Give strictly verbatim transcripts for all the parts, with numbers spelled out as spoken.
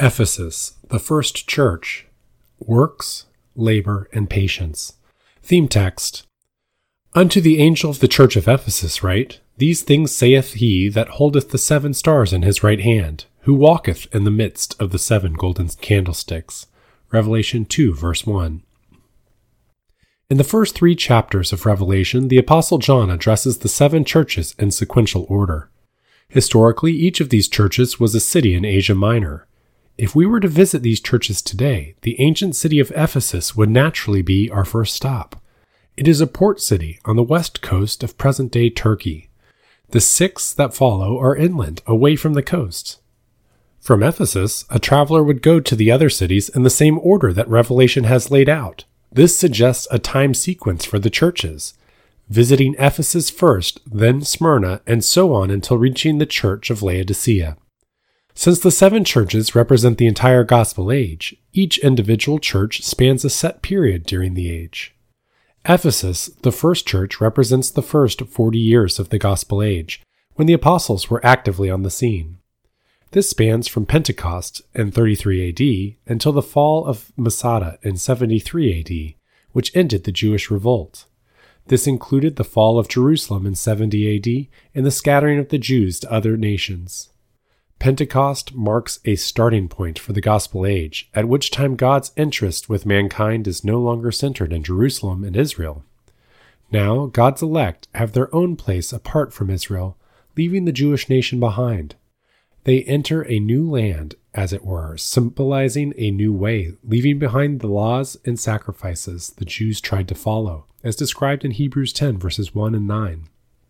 Ephesus, the first church. Works, labor, and patience. Theme text. Unto the angel of the church of Ephesus write, These things saith he that holdeth the seven stars in his right hand, who walketh in the midst of the seven golden candlesticks. Revelation two, verse one. In the first three chapters of Revelation, the Apostle John addresses the seven churches in sequential order. Historically, each of these churches was a city in Asia Minor. If we were to visit these churches today, the ancient city of Ephesus would naturally be our first stop. It is a port city on the west coast of present-day Turkey. The six that follow are inland, away from the coast. From Ephesus, a traveler would go to the other cities in the same order that Revelation has laid out. This suggests a time sequence for the churches, visiting Ephesus first, then Smyrna, and so on until reaching the church of Laodicea. Since the seven churches represent the entire gospel age, each individual church spans a set period during the age. Ephesus, the first church, represents the first forty years of the gospel age, when the apostles were actively on the scene. This spans from Pentecost in thirty-three A D until the fall of Masada in seventy-three A D, which ended the Jewish revolt. This included the fall of Jerusalem in seventy A D and the scattering of the Jews to other nations. Pentecost marks a starting point for the gospel age, at which time God's interest with mankind is no longer centered in Jerusalem and Israel. Now, God's elect have their own place apart from Israel, leaving the Jewish nation behind. They enter a new land, as it were, symbolizing a new way, leaving behind the laws and sacrifices the Jews tried to follow, as described in Hebrews ten, verses one and nine.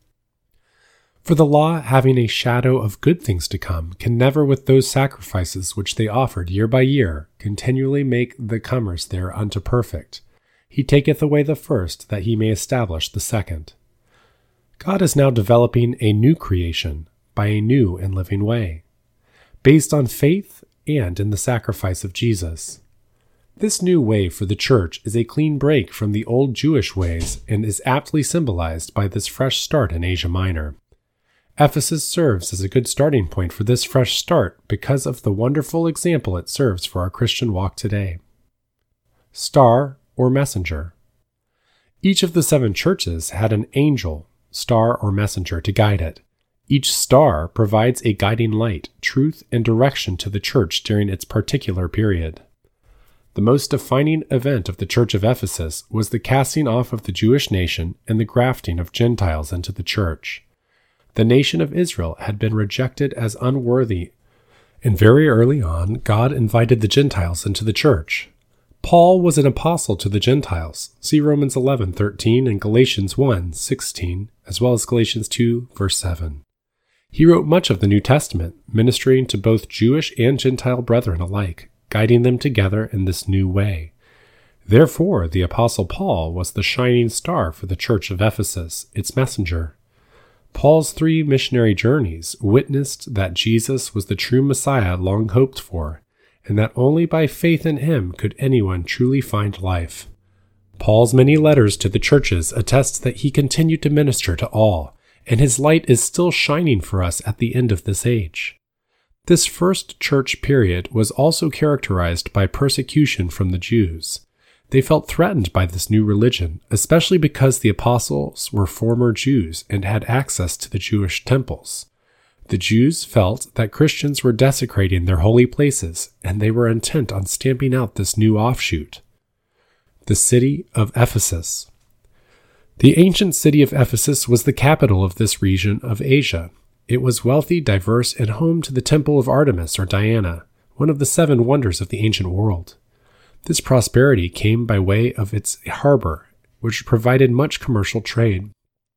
For the law, having a shadow of good things to come, can never with those sacrifices which they offered year by year continually make the comers thereunto perfect. He taketh away the first, that he may establish the second. God is now developing a new creation by a new and living way, based on faith and in the sacrifice of Jesus. This new way for the church is a clean break from the old Jewish ways and is aptly symbolized by this fresh start in Asia Minor. Ephesus serves as a good starting point for this fresh start because of the wonderful example it serves for our Christian walk today. Star or messenger. Each of the seven churches had an angel, star, or messenger to guide it. Each star provides a guiding light, truth, and direction to the church during its particular period. The most defining event of the Church of Ephesus was the casting off of the Jewish nation and the grafting of Gentiles into the church. The nation of Israel had been rejected as unworthy, and very early on, God invited the Gentiles into the church. Paul was an apostle to the Gentiles. See Romans eleven thirteen and Galatians one sixteen, as well as Galatians two, verse seven. He wrote much of the New Testament, ministering to both Jewish and Gentile brethren alike, guiding them together in this new way. Therefore, the Apostle Paul was the shining star for the church of Ephesus, its messenger. Paul's three missionary journeys witnessed that Jesus was the true Messiah long hoped for, and that only by faith in him could anyone truly find life. Paul's many letters to the churches attest that he continued to minister to all, and his light is still shining for us at the end of this age. This first church period was also characterized by persecution from the Jews. They felt threatened by this new religion, especially because the apostles were former Jews and had access to the Jewish temples. The Jews felt that Christians were desecrating their holy places, and they were intent on stamping out this new offshoot. The city of Ephesus. The ancient city of Ephesus was the capital of this region of Asia. It was wealthy, diverse, and home to the temple of Artemis or Diana, one of the seven wonders of the ancient world. This prosperity came by way of its harbor, which provided much commercial trade.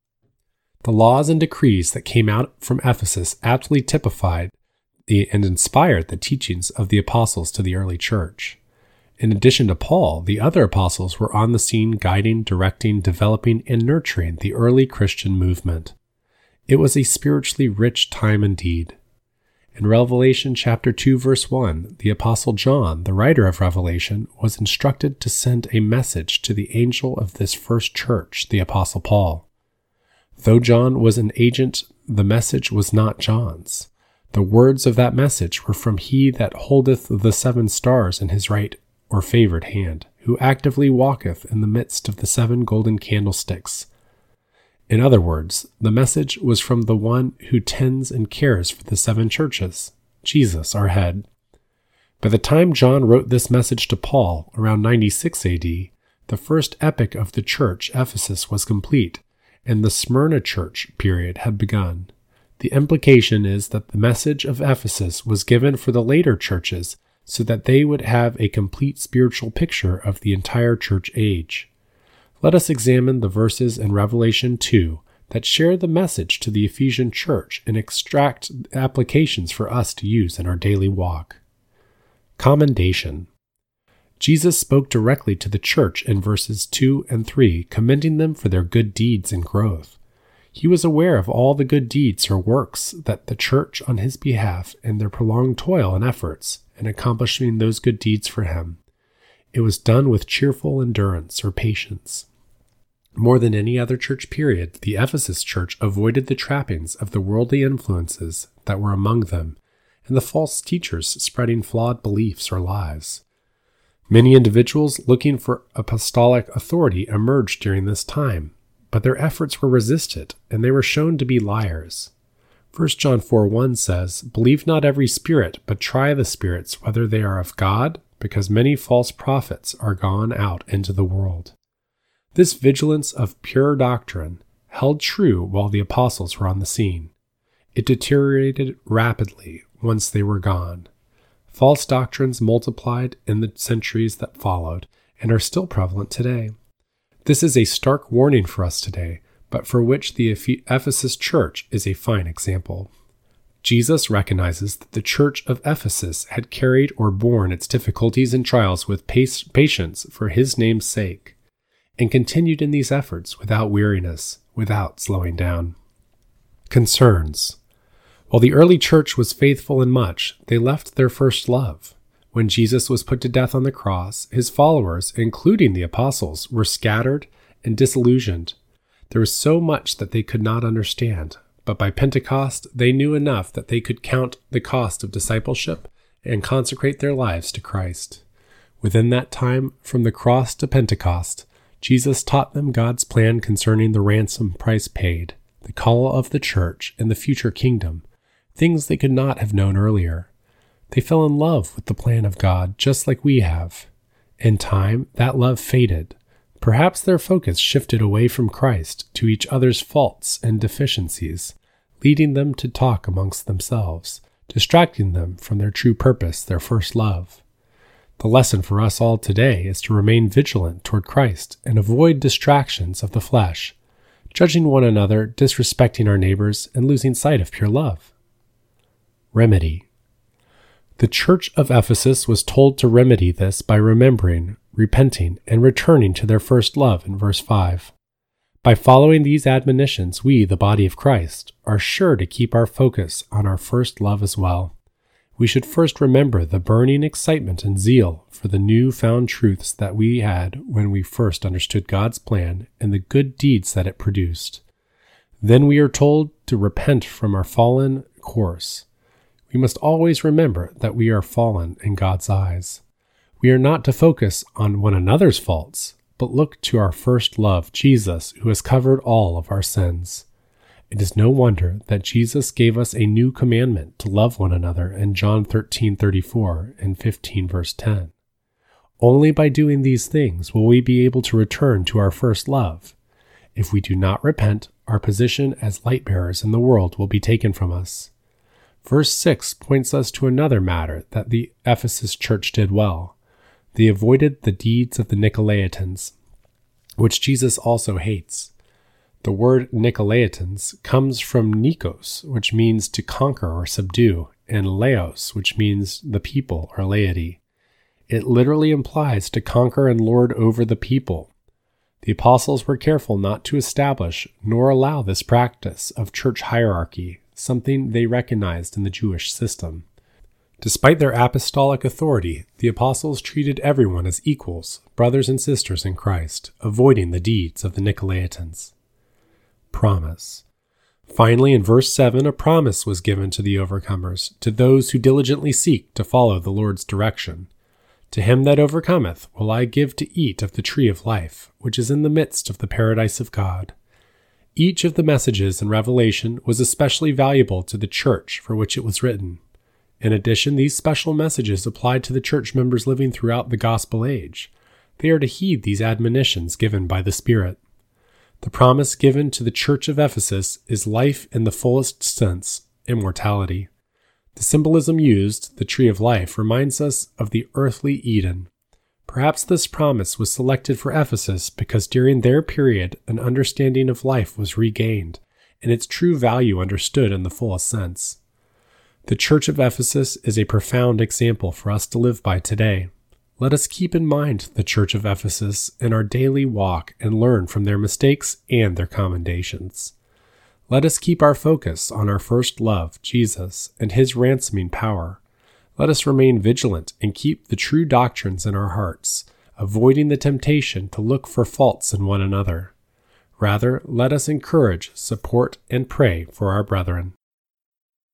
The laws and decrees that came out from Ephesus aptly typified the, and inspired the teachings of the apostles to the early church. In addition to Paul, the other apostles were on the scene guiding, directing, developing, and nurturing the early Christian movement. It was a spiritually rich time indeed. In Revelation chapter two, verse one, the Apostle John, the writer of Revelation, was instructed to send a message to the angel of this first church, the Apostle Paul. Though John was an agent, the message was not John's. The words of that message were from He that holdeth the seven stars in his right or favored hand, who actively walketh in the midst of the seven golden candlesticks. In other words, the message was from the one who tends and cares for the seven churches, Jesus, our head. By the time John wrote this message to Paul, around ninety-six A D, the first epoch of the church, Ephesus, was complete, and the Smyrna church period had begun. The implication is that the message of Ephesus was given for the later churches so that they would have a complete spiritual picture of the entire church age. Let us examine the verses in Revelation two that share the message to the Ephesian church and extract applications for us to use in our daily walk. Commendation. Jesus spoke directly to the church in verses two and three, commending them for their good deeds and growth. He was aware of all the good deeds or works that the church on his behalf and their prolonged toil and efforts in accomplishing those good deeds for him. It was done with cheerful endurance or patience. More than any other church period, the Ephesus church avoided the trappings of the worldly influences that were among them and the false teachers spreading flawed beliefs or lies. Many individuals looking for apostolic authority emerged during this time, but their efforts were resisted, and they were shown to be liars. First John four one says, "Believe not every spirit, but try the spirits, whether they are of God, because many false prophets are gone out into the world." This vigilance of pure doctrine held true while the apostles were on the scene. It deteriorated rapidly once they were gone. False doctrines multiplied in the centuries that followed and are still prevalent today. This is a stark warning for us today, but for which the Ephesus church is a fine example. Jesus recognizes that the church of Ephesus had carried or borne its difficulties and trials with patience for his name's sake, and continued in these efforts without weariness, without slowing down. Concerns. While the early church was faithful in much, they left their first love. When Jesus was put to death on the cross, his followers, including the apostles, were scattered and disillusioned. There was so much that they could not understand, but by Pentecost they knew enough that they could count the cost of discipleship and consecrate their lives to Christ. Within that time, from the cross to Pentecost, Jesus taught them God's plan concerning the ransom price paid, the call of the church, and the future kingdom, things they could not have known earlier. They fell in love with the plan of God just like we have. In time, that love faded. Perhaps their focus shifted away from Christ to each other's faults and deficiencies, leading them to talk amongst themselves, distracting them from their true purpose, their first love. The lesson for us all today is to remain vigilant toward Christ and avoid distractions of the flesh, judging one another, disrespecting our neighbors, and losing sight of pure love. Remedy. The church of Ephesus was told to remedy this by remembering, repenting, and returning to their first love in verse five. By following these admonitions, we, the body of Christ, are sure to keep our focus on our first love as well. We should first remember the burning excitement and zeal for the new-found truths that we had when we first understood God's plan and the good deeds that it produced. Then we are told to repent from our fallen course. We must always remember that we are fallen in God's eyes. We are not to focus on one another's faults, but look to our first love, Jesus, who has covered all of our sins. It is no wonder that Jesus gave us a new commandment to love one another in John thirteen thirty-four and fifteen verse ten. Only by doing these things will we be able to return to our first love. If we do not repent, our position as light bearers in the world will be taken from us. Verse six points us to another matter that the Ephesus church did well. They avoided the deeds of the Nicolaitans, which Jesus also hates. The word Nicolaitans comes from Nikos, which means to conquer or subdue, and Laos, which means the people or laity. It literally implies to conquer and lord over the people. The apostles were careful not to establish nor allow this practice of church hierarchy, something they recognized in the Jewish system. Despite their apostolic authority, the apostles treated everyone as equals, brothers and sisters in Christ, avoiding the deeds of the Nicolaitans. Promise. Finally, in verse seven, a promise was given to the overcomers, to those who diligently seek to follow the Lord's direction. To him that overcometh will I give to eat of the tree of life, which is in the midst of the paradise of God. Each of the messages in Revelation was especially valuable to the church for which it was written. In addition, these special messages applied to the church members living throughout the gospel age. They are to heed these admonitions given by the Spirit. The promise given to the church of Ephesus is life in the fullest sense, immortality. The symbolism used, the tree of life, reminds us of the earthly Eden. Perhaps this promise was selected for Ephesus because during their period an understanding of life was regained, and its true value understood in the fullest sense. The church of Ephesus is a profound example for us to live by today. Let us keep in mind the church of Ephesus in our daily walk and learn from their mistakes and their commendations. Let us keep our focus on our first love, Jesus, and his ransoming power. Let us remain vigilant and keep the true doctrines in our hearts, avoiding the temptation to look for faults in one another. Rather, let us encourage, support, and pray for our brethren.